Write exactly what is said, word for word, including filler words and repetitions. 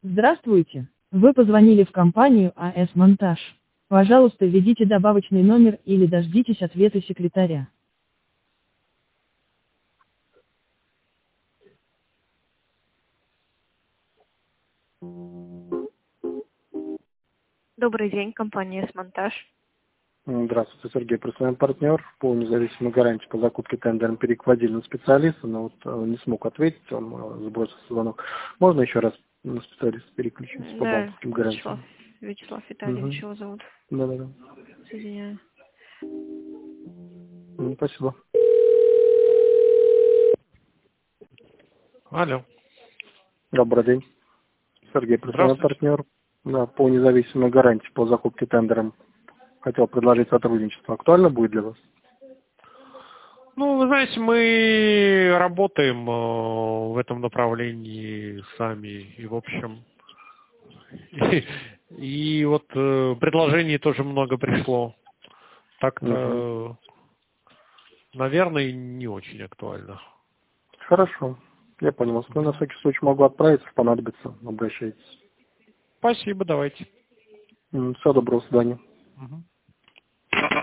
Здравствуйте. Вы позвонили в компанию АС Монтаж. Пожалуйста, введите добавочный номер или дождитесь ответа секретаря. Добрый день, компания «С-Монтаж». Здравствуйте, Сергей, профессиональный партнер по независимой гарантии по закупке тендером переквадильного специалиста, но вот э, не смог ответить, он э, сбросил звонок. Можно еще раз на специалиста переключиться по Да, банковским Вячеслав, гарантиям? Вячеслав Витальевич Угу. его зовут. Да-да-да. Соединяю. Ну, спасибо. Алло. Добрый день. Сергей, профессиональный Здравствуйте. партнер да, по независимой гарантии по закупке тендером. Хотел предложить сотрудничество. Актуально будет для вас? Ну, вы знаете, мы работаем э, в этом направлении сами. И, в общем, и, и вот э, предложений тоже много пришло. Угу. Так-то, наверное, не очень актуально. Хорошо. Я понял вас. Ну, на всякий случай могу отправиться, понадобится. Обращайтесь. Спасибо, давайте. М, Всего доброго, до свидания. Мгм.